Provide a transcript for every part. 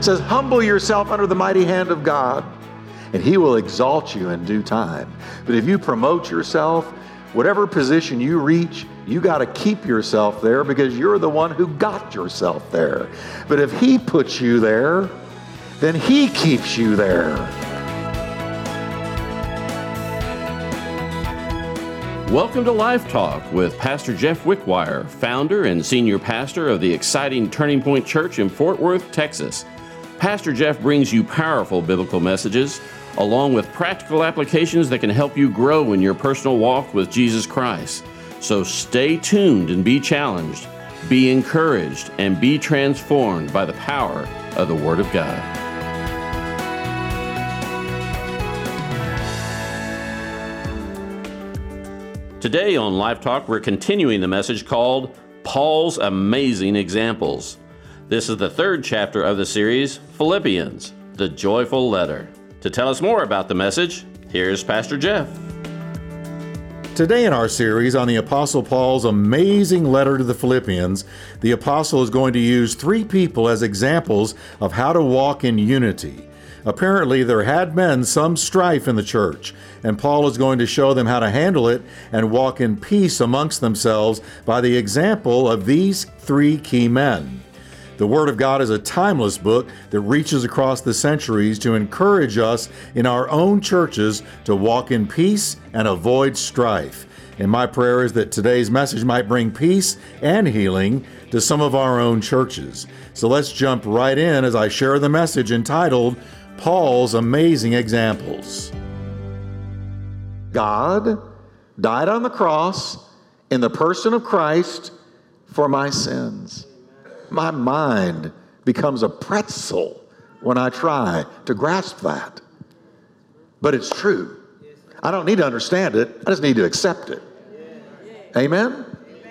It says, humble yourself under the mighty hand of God, and he will exalt you in due time. But if you promote yourself, whatever position you reach, you got to keep yourself there because you're the one who got yourself there. But if he puts you there, then he keeps you there. Welcome to Life Talk with Pastor Jeff Wickwire, founder and senior pastor of the exciting Turning Point Church in Fort Worth, Texas. Pastor Jeff brings you powerful biblical messages along with practical applications that can help you grow in your personal walk with Jesus Christ. So stay tuned and be challenged, be encouraged, and be transformed by the power of the Word of God. Today on Life Talk, we're continuing the message called Paul's Amazing Examples. This is the third chapter of the series, Philippians, the Joyful Letter. To tell us more about the message, here's Pastor Jeff. Today in our series on the Apostle Paul's amazing letter to the Philippians, the Apostle is going to use three people as examples of how to walk in unity. Apparently, there had been some strife in the church, and Paul is going to show them how to handle it and walk in peace amongst themselves by the example of these three key men. The Word of God is a timeless book that reaches across the centuries to encourage us in our own churches to walk in peace and avoid strife. And my prayer is that today's message might bring peace and healing to some of our own churches. So let's jump right in as I share the message entitled, Paul's Amazing Examples. God died on the cross in the person of Christ for my sins. My mind becomes a pretzel when I try to grasp that. But it's true. I don't need to understand it. I just need to accept it. Amen?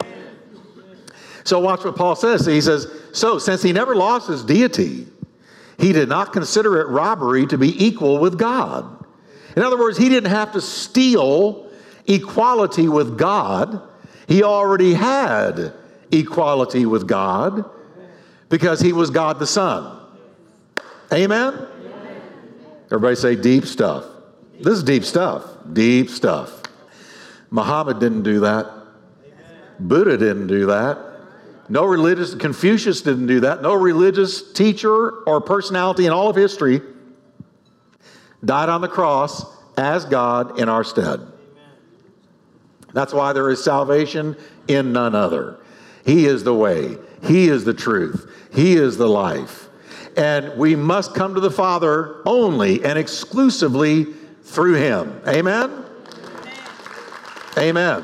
So watch what Paul says. He says, so since he never lost his deity, he did not consider it robbery to be equal with God. In other words, he didn't have to steal equality with God. He already had equality with God because he was God the Son. Amen? Everybody say deep stuff. This is deep stuff. Deep stuff. Muhammad didn't do that. Buddha didn't do that. Confucius didn't do that. No religious teacher or personality in all of history died on the cross as God in our stead. That's why there is salvation in none other. He is the way. He is the truth. He is the life. And we must come to the Father only and exclusively through Him. Amen? Amen.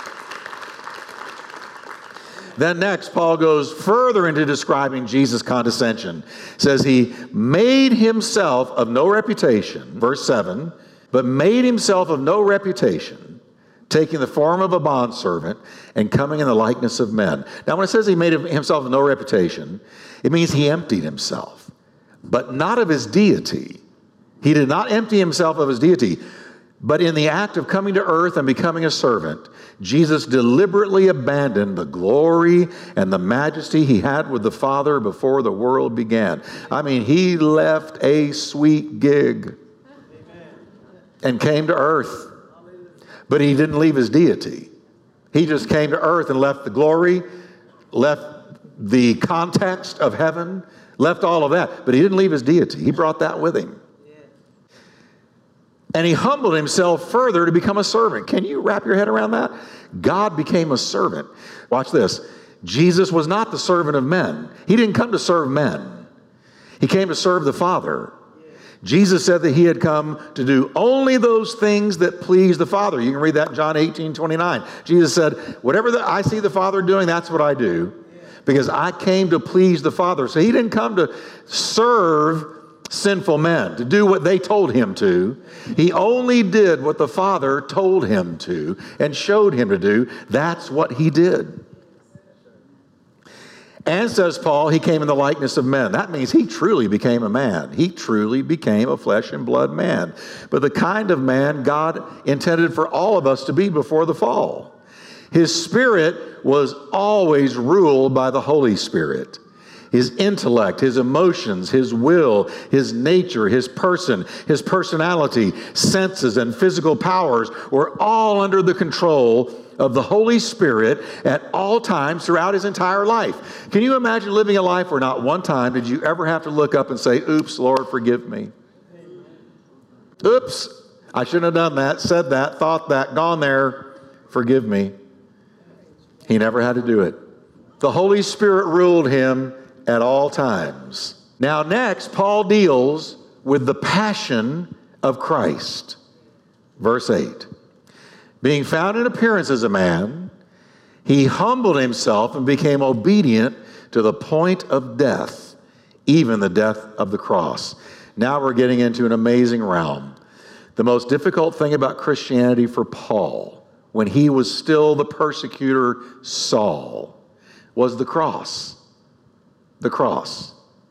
Then next, Paul goes further into describing Jesus' condescension. Says he made himself of no reputation, verse 7, but made himself of no reputation, taking the form of a bondservant and coming in the likeness of men. Now, when it says he made himself of no reputation, it means he emptied himself, but not of his deity. He did not empty himself of his deity, but in the act of coming to earth and becoming a servant, Jesus deliberately abandoned the glory and the majesty he had with the Father before the world began. I mean, he left a sweet gig and came to earth. But he didn't leave his deity. He just came to earth and left the glory, left the context of heaven, left all of that. But he didn't leave his deity. He brought that with him. And he humbled himself further to become a servant. Can you wrap your head around that? God became a servant. Watch this. Jesus was not the servant of men. He didn't come to serve men. He came to serve the Father. Jesus said that he had come to do only those things that please the Father. You can read that in John 18:29. Jesus said, whatever I see the Father doing, that's what I do, because I came to please the Father. So he didn't come to serve sinful men, to do what they told him to. He only did what the Father told him to and showed him to do. That's what he did. And says Paul, he came in the likeness of men. That means he truly became a man. He truly became a flesh and blood man. But the kind of man God intended for all of us to be before the fall. His spirit was always ruled by the Holy Spirit. his intellect, his emotions, his will, his nature, his person, his personality, senses, and physical powers were all under the control of the Holy Spirit at all times throughout his entire life. Can you imagine living a life where not one time did you ever have to look up and say, "Oops, Lord, forgive me. Oops, I shouldn't have done that, said that, thought that, gone there. Forgive me." He never had to do it. The Holy Spirit ruled him at all times. Now next, Paul deals with the passion of Christ. Verse 8. Being found in appearance as a man, he humbled himself and became obedient to the point of death, even the death of the cross. Now we're getting into an amazing realm. The most difficult thing about Christianity for Paul, when he was still the persecutor Saul, was the cross. The cross.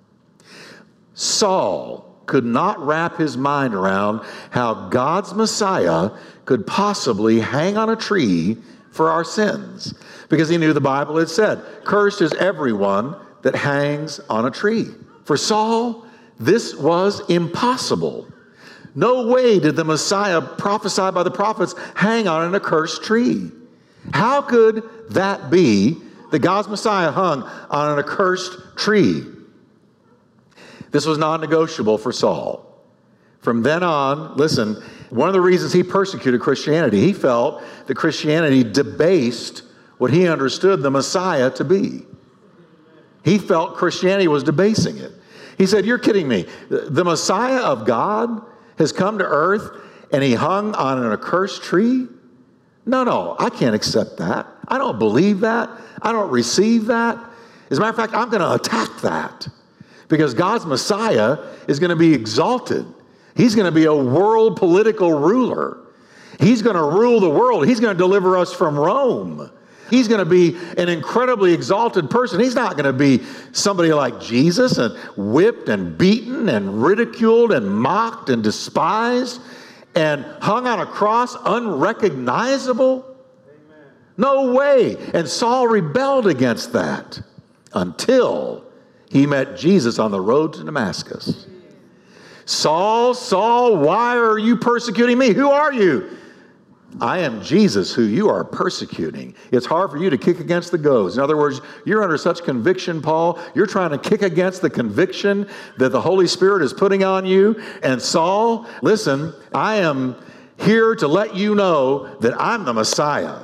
Saul could not wrap his mind around how God's Messiah could possibly hang on a tree for our sins, because he knew the Bible had said, "Cursed is everyone that hangs on a tree." For Saul, this was impossible. No way did the Messiah prophesied by the prophets hang on an accursed tree. How could that be that God's Messiah hung on an accursed tree? This was non-negotiable for Saul. From then on, listen, one of the reasons he persecuted Christianity, he felt that Christianity debased what he understood the Messiah to be. He felt Christianity was debasing it. He said, "You're kidding me. The Messiah of God has come to earth and he hung on an accursed tree? No, I can't accept that. I don't believe that. I don't receive that. As a matter of fact, I'm going to attack that, because God's Messiah is going to be exalted. He's going to be a world political ruler. He's going to rule the world. He's going to deliver us from Rome. He's going to be an incredibly exalted person. He's not going to be somebody like Jesus and whipped and beaten and ridiculed and mocked and despised and hung on a cross unrecognizable. Amen. No way. And Saul rebelled against that until he met Jesus on the road to Damascus. "Saul, Saul, why are you persecuting me? Who are you?" "I am Jesus who you are persecuting." It's hard for you to kick against the goads. In other words, you're under such conviction, Paul. You're trying to kick against the conviction that the Holy Spirit is putting on you. And Saul, listen, I am here to let you know that I'm the Messiah.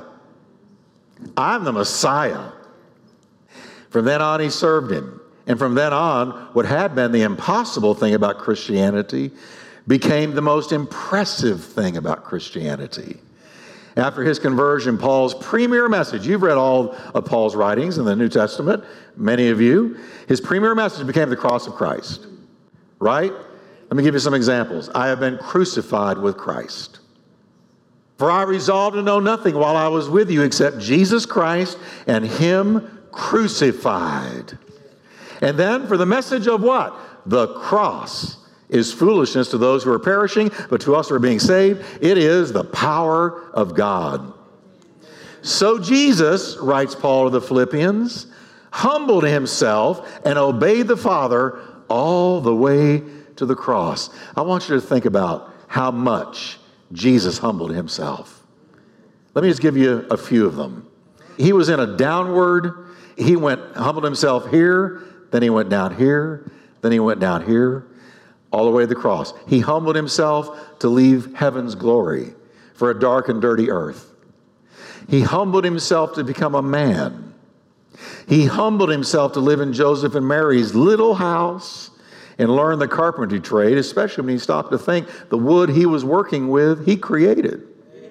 I'm the Messiah. From then on, he served him. And from then on, what had been the impossible thing about Christianity became the most impressive thing about Christianity. After his conversion, Paul's premier message, you've read all of Paul's writings in the New Testament, many of you, his premier message became the cross of Christ, right? Let me give you some examples. "I have been crucified with Christ. For I resolved to know nothing while I was with you except Jesus Christ and him crucified." And then for the message of what? The cross is foolishness to those who are perishing, but to us who are being saved, it is the power of God. "So Jesus," writes Paul to the Philippians, "humbled himself and obeyed the Father all the way to the cross." I want you to think about how much Jesus humbled himself. Let me just give you a few of them. He was in a downward, humbled himself here, then he went down here, then he went down here, all the way to the cross. He humbled himself to leave heaven's glory for a dark and dirty earth. He humbled himself to become a man. He humbled himself to live in Joseph and Mary's little house and learn the carpentry trade, especially when he stopped to think the wood he was working with, he created.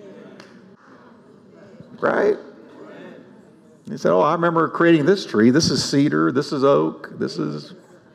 Right? He said, "Oh, I remember creating this tree. This is cedar. This is oak. This is..."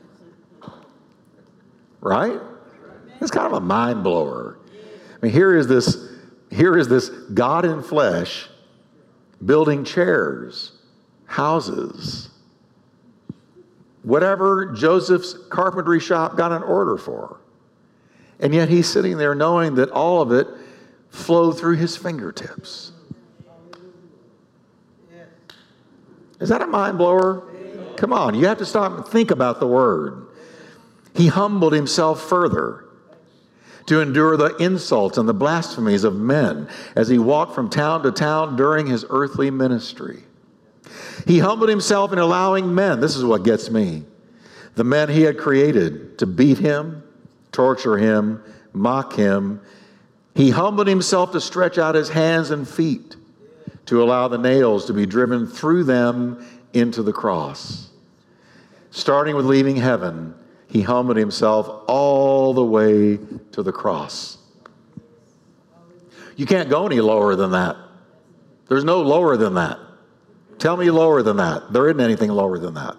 Right? It's kind of a mind blower. I mean, here is this God in flesh building chairs, houses, whatever Joseph's carpentry shop got an order for. And yet he's sitting there knowing that all of it flowed through his fingertips. Is that a mind blower? Come on, you have to stop and think about the word. He humbled himself further to endure the insults and the blasphemies of men as he walked from town to town during his earthly ministry. He humbled himself in allowing men, this is what gets me, the men he had created to beat him, torture him, mock him. He humbled himself to stretch out his hands and feet to allow the nails to be driven through them into the cross. Starting with leaving heaven, he humbled himself all the way to the cross. You can't go any lower than that. There's no lower than that. Tell me lower than that. There isn't anything lower than that.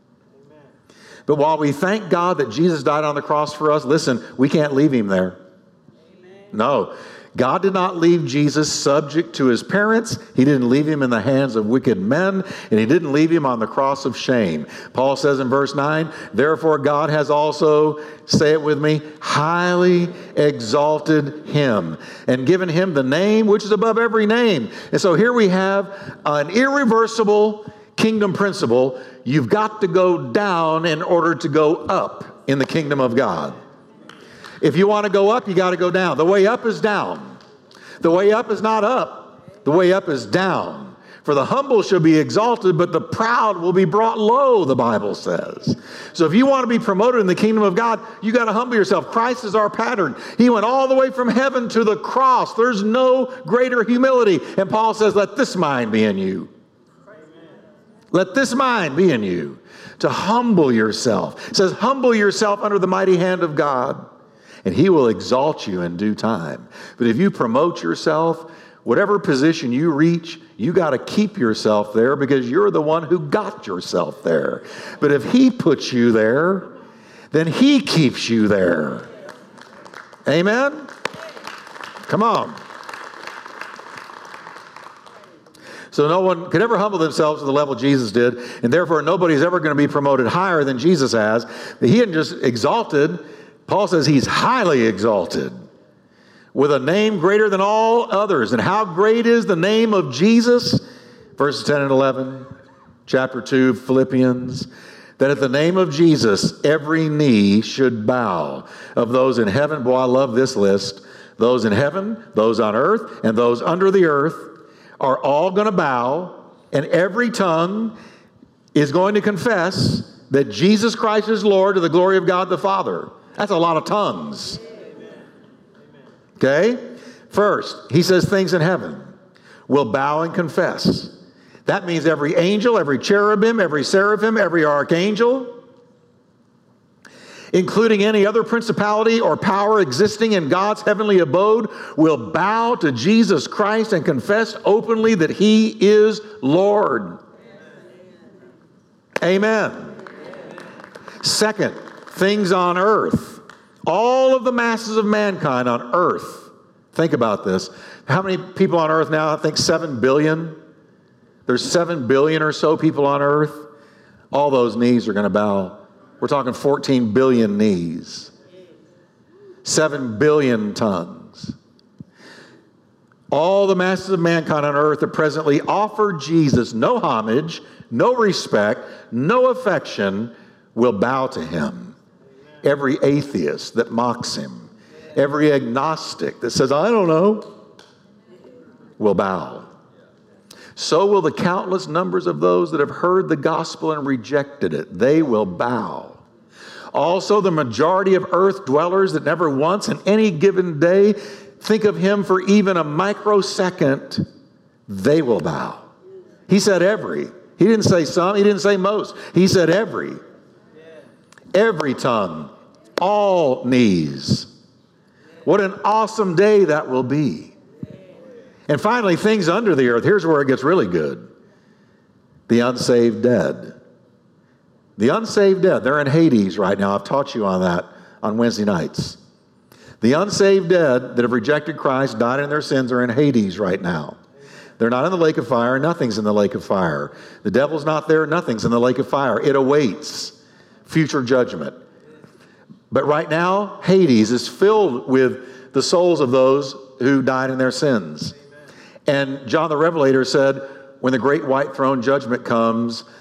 But while we thank God that Jesus died on the cross for us, listen, we can't leave him there. No. God did not leave Jesus subject to his parents. He didn't leave him in the hands of wicked men, and he didn't leave him on the cross of shame. Paul says in verse 9, therefore God has also, say it with me, highly exalted him and given him the name which is above every name. And so here we have an irreversible kingdom principle. You've got to go down in order to go up in the kingdom of God. If you want to go up, you got to go down. The way up is down. The way up is not up. The way up is down. For the humble shall be exalted, but the proud will be brought low, the Bible says. So if you want to be promoted in the kingdom of God, you got to humble yourself. Christ is our pattern. He went all the way from heaven to the cross. There's no greater humility. And Paul says, let this mind be in you. Let this mind be in you. To humble yourself. It says, humble yourself under the mighty hand of God, and he will exalt you in due time. But if you promote yourself, whatever position you reach, you got to keep yourself there because you're the one who got yourself there. But if he puts you there, then he keeps you there. Amen? Come on. So no one could ever humble themselves to the level Jesus did, and therefore nobody's ever going to be promoted higher than Jesus has. He isn't just exalted. Paul says he's highly exalted with a name greater than all others. And how great is the name of Jesus? Verses 10 and 11, chapter 2, Philippians, that at the name of Jesus, every knee should bow of those in heaven. Boy, I love this list. Those in heaven, those on earth, and those under the earth are all going to bow, and every tongue is going to confess that Jesus Christ is Lord to the glory of God the Father. That's a lot of tongues. Okay? First, he says things in heaven will bow and confess. That means every angel, every cherubim, every seraphim, every archangel, including any other principality or power existing in God's heavenly abode, will bow to Jesus Christ and confess openly that he is Lord. Amen. Second, things on earth. All of the masses of mankind on earth. Think about this. How many people on earth now? I think 7 billion. There's 7 billion or so people on earth. All those knees are going to bow. We're talking 14 billion knees. 7 billion tongues. All the masses of mankind on earth that presently offer Jesus no homage, no respect, no affection, will bow to him. Every atheist that mocks him, every agnostic that says, I don't know, will bow. So will the countless numbers of those that have heard the gospel and rejected it. They will bow. Also, the majority of earth dwellers that never once in any given day think of him for even a microsecond, they will bow. He said every. He didn't say some. He didn't say most. He said every. Every tongue, all knees. What an awesome day that will be. And finally, things under the earth. Here's where it gets really good. The unsaved dead. The unsaved dead. They're in Hades right now. I've taught you on that on Wednesday nights. The unsaved dead that have rejected Christ, died in their sins, are in Hades right now. They're not in the lake of fire. Nothing's in the lake of fire. The devil's not there. Nothing's in the lake of fire. It awaits future judgment. But right now, Hades is filled with the souls of those who died in their sins. And John the Revelator said, when the great white throne judgment comes,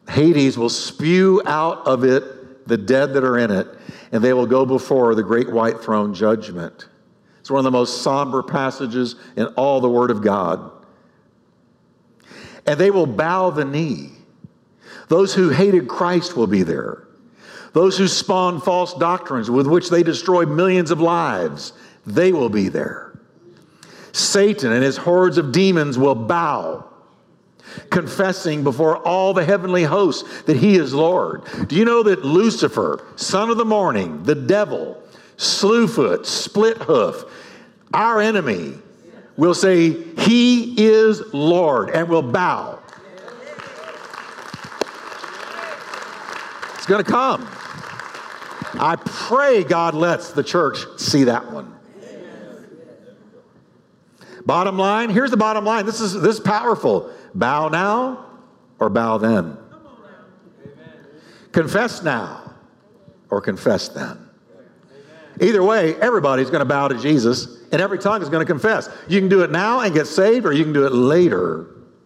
Hades will spew out of it the dead that are in it, and they will go before the great white throne judgment. It's one of the most somber passages in all the Word of God. And they will bow the knee. Those who hated Christ will be there. Those who spawned false doctrines with which they destroyed millions of lives, they will be there. Satan and his hordes of demons will bow, confessing before all the heavenly hosts that he is Lord. Do you know that Lucifer, son of the morning, the devil, Slewfoot, Split Hoof, our enemy, will say he is Lord and will bow? It's going to come. I pray God lets the church see that one. Bottom line, here's the bottom line. This is powerful. Bow now or bow then. Confess now or confess then. Either way, everybody's going to bow to Jesus, and every tongue is going to confess. You can do it now and get saved, or you can do it later.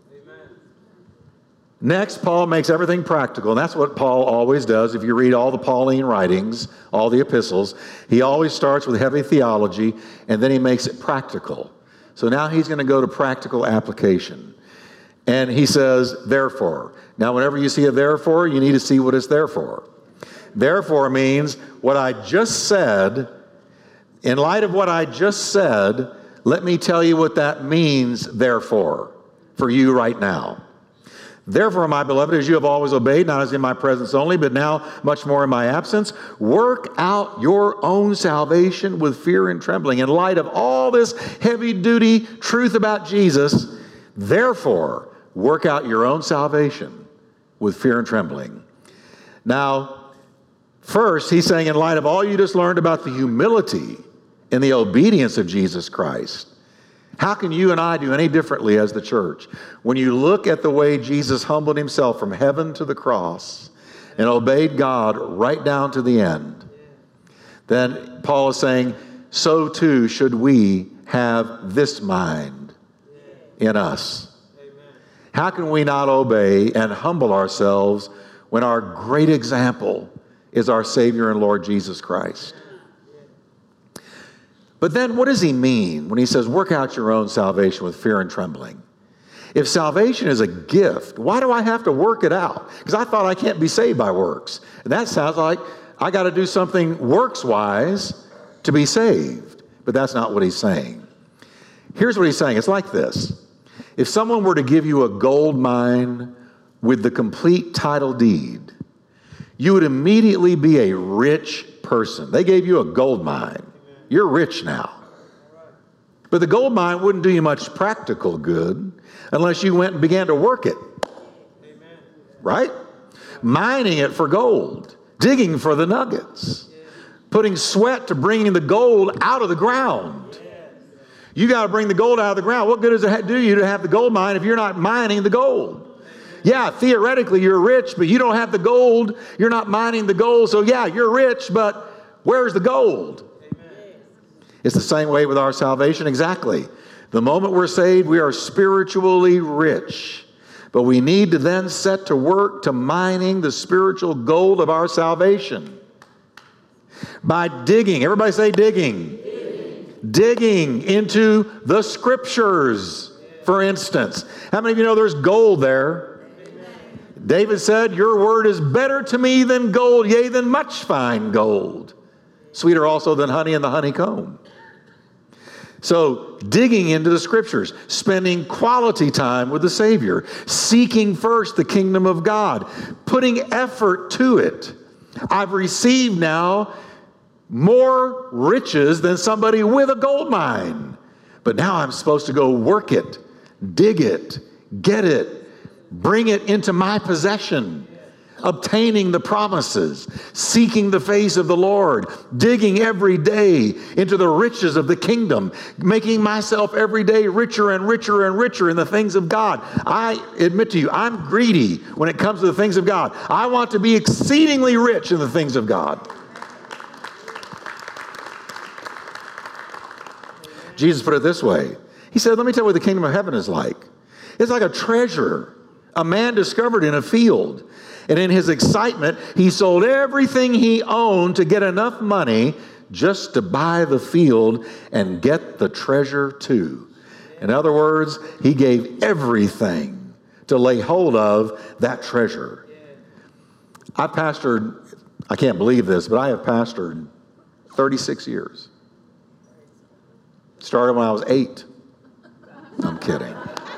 Next, Paul makes everything practical, and that's what Paul always does. If you read all the Pauline writings, all the epistles, he always starts with heavy theology, and then he makes it practical. So now he's going to go to practical application. And he says, therefore. Now, whenever you see a therefore, you need to see what it's there for. Therefore means what I just said. In light of what I just said, let me tell you what that means, therefore, for you right now. Therefore, my beloved, as you have always obeyed, not as in my presence only, but now much more in my absence, work out your own salvation with fear and trembling. In light of all this heavy-duty truth about Jesus, therefore, work out your own salvation with fear and trembling. Now, first, he's saying in light of all you just learned about the humility and the obedience of Jesus Christ, how can you and I do any differently as the church? When you look at the way Jesus humbled himself from heaven to the cross and obeyed God right down to the end, then Paul is saying, so too should we have this mind in us. How can we not obey and humble ourselves when our great example is our Savior and Lord Jesus Christ? But then what does he mean when he says, work out your own salvation with fear and trembling? If salvation is a gift, why do I have to work it out? Because I thought I can't be saved by works. And that sounds like I got to do something works-wise to be saved. But that's not what he's saying. Here's what he's saying. It's like this. If someone were to give you a gold mine with the complete title deed, you would immediately be a rich person. They gave you a gold mine. You're rich now. But the gold mine wouldn't do you much practical good unless you went and began to work it. Right? Mining it for gold, digging for the nuggets, putting sweat to bringing the gold out of the ground. You got to bring the gold out of the ground. What good does it do you to have the gold mine if you're not mining the gold? Yeah, theoretically you're rich, but you don't have the gold. You're not mining the gold. So yeah, you're rich, but where's the gold? It's the same way with our salvation, exactly. The moment we're saved, we are spiritually rich. But we need to then set to work to mining the spiritual gold of our salvation. By digging, everybody say digging. Digging into the scriptures, for instance. How many of you know there's gold there? David said, your word is better to me than gold, yea, than much fine gold. Sweeter also than honey in the honeycomb. So digging into the scriptures, spending quality time with the Savior, seeking first the kingdom of God, putting effort to it. I've received now more riches than somebody with a gold mine. But now I'm supposed to go work it, dig it, get it, bring it into my possession. Obtaining the promises, seeking the face of the Lord, digging every day into the riches of the kingdom, making myself every day richer and richer and richer in the things of God. I admit to you, I'm greedy when it comes to the things of God. I want to be exceedingly rich in the things of God. Jesus put it this way. He said, let me tell you what the kingdom of heaven is like. It's like a treasure a man discovered in a field. And in his excitement, he sold everything he owned to get enough money just to buy the field and get the treasure too. In other words, he gave everything to lay hold of that treasure. I pastored, I can't believe this, but I have pastored 36 years. Started when I was 8. I'm kidding.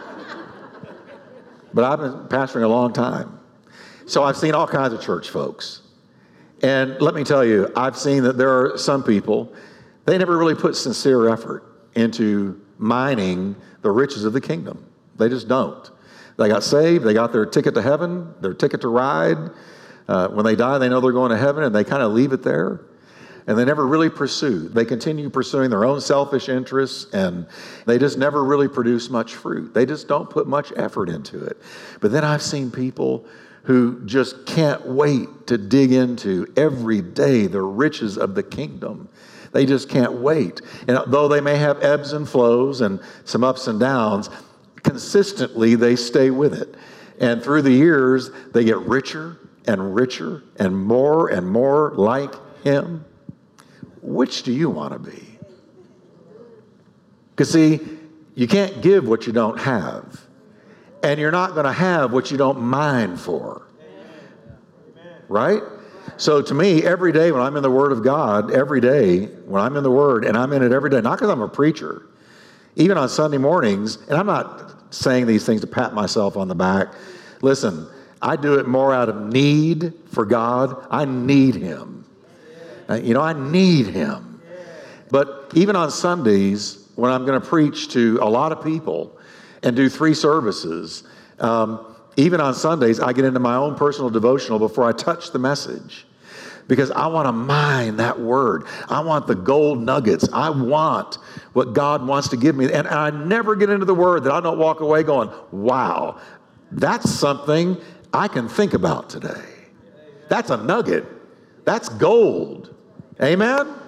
But I've been pastoring a long time. So I've seen all kinds of church folks. And let me tell you, I've seen that there are some people, they never really put sincere effort into mining the riches of the kingdom. They just don't. They got saved, they got their ticket to heaven, their ticket to ride. When they die, they know they're going to heaven, and they kind of leave it there. And they never really pursue. They continue pursuing their own selfish interests, and they just never really produce much fruit. They just don't put much effort into it. But then I've seen people who just can't wait to dig into every day the riches of the kingdom. They just can't wait. And though they may have ebbs and flows and some ups and downs, consistently they stay with it. And through the years, they get richer and richer and more like him. Which do you want to be? Because see, you can't give what you don't have. And you're not going to have what you don't mine for. Right? So to me, every day when I'm in the Word of God, every day when I'm in the Word, and I'm in it every day, not because I'm a preacher, even on Sunday mornings, and I'm not saying these things to pat myself on the back. Listen, I do it more out of need for God. I need him. I need him. But even on Sundays, when I'm going to preach to a lot of people and do 3 services, even on Sundays, I get into my own personal devotional before I touch the message. Because I want to mine that word. I want the gold nuggets. I want what God wants to give me. And I never get into the word that I don't walk away going, wow, that's something I can think about today. That's a nugget. That's gold. Amen? Amen?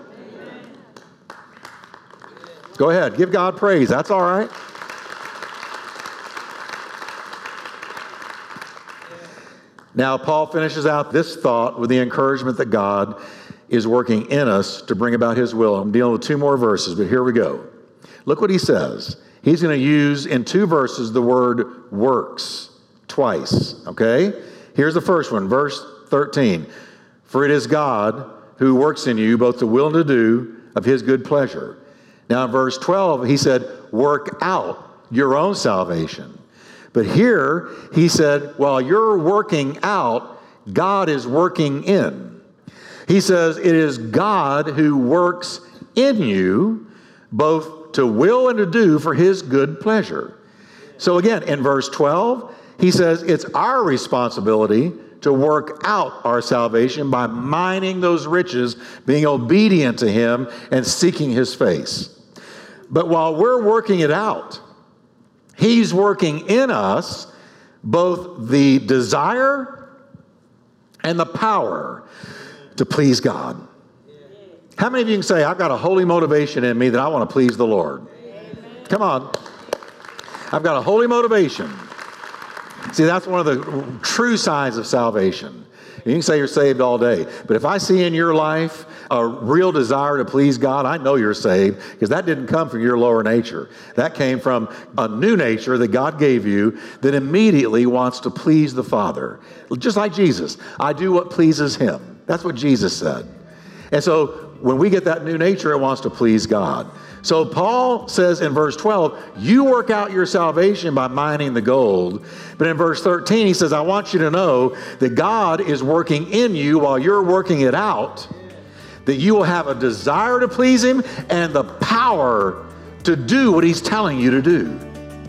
Go ahead. Give God praise. That's all right. Now, Paul finishes out this thought with the encouragement that God is working in us to bring about his will. I'm dealing with 2 more verses, but here we go. Look what he says. He's going to use in 2 verses the word works twice, okay? Here's the first one, verse 13. For it is God who works in you both to will and to do of his good pleasure. Now in verse 12, he said, work out your own salvation. But here he said, while you're working out, God is working in. He says, it is God who works in you both to will and to do for his good pleasure. So again, in verse 12, he says it's our responsibility to work out our salvation by mining those riches, being obedient to him and seeking his face. But while we're working it out, he's working in us both the desire and the power to please God. How many of you can say, I've got a holy motivation in me that I want to please the Lord? Come on. I've got a holy motivation. See, that's one of the true signs of salvation. You can say you're saved all day, but if I see in your life a real desire to please God, I know you're saved, because that didn't come from your lower nature. That came from a new nature that God gave you that immediately wants to please the Father. Just like Jesus. I do what pleases him. That's what Jesus said. And so when we get that new nature, it wants to please God. So Paul says in verse 12, you work out your salvation by mining the gold. But in verse 13, he says, I want you to know that God is working in you while you're working it out, that you will have a desire to please him and the power to do what he's telling you to do.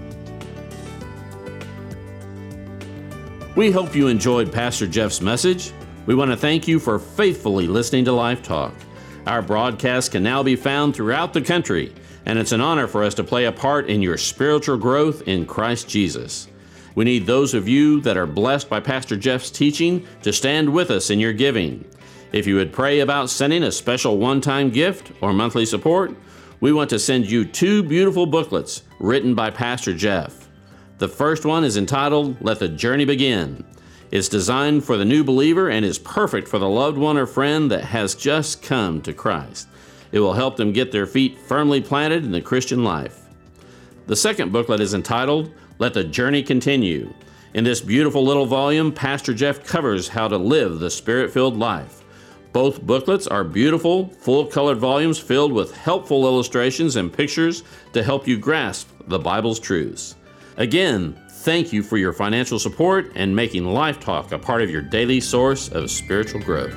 We hope you enjoyed Pastor Jeff's message. We want to thank you for faithfully listening to Life Talk. Our broadcast can now be found throughout the country, and it's an honor for us to play a part in your spiritual growth in Christ Jesus. We need those of you that are blessed by Pastor Jeff's teaching to stand with us in your giving. If you would pray about sending a special one-time gift or monthly support, we want to send you 2 beautiful booklets written by Pastor Jeff. The first one is entitled, Let the Journey Begin. It's designed for the new believer and is perfect for the loved one or friend that has just come to Christ. It will help them get their feet firmly planted in the Christian life. The second booklet is entitled, Let the Journey Continue. In this beautiful little volume, Pastor Jeff covers how to live the Spirit-filled life. Both booklets are beautiful, full-colored volumes filled with helpful illustrations and pictures to help you grasp the Bible's truths. Again, thank you for your financial support and making Life Talk a part of your daily source of spiritual growth.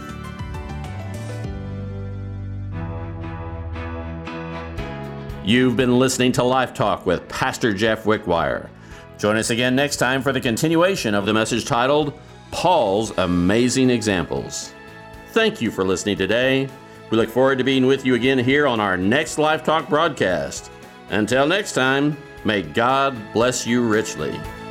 You've been listening to Life Talk with Pastor Jeff Wickwire. Join us again next time for the continuation of the message titled, Paul's Amazing Examples. Thank you for listening today. We look forward to being with you again here on our next Life Talk broadcast. Until next time, may God bless you richly.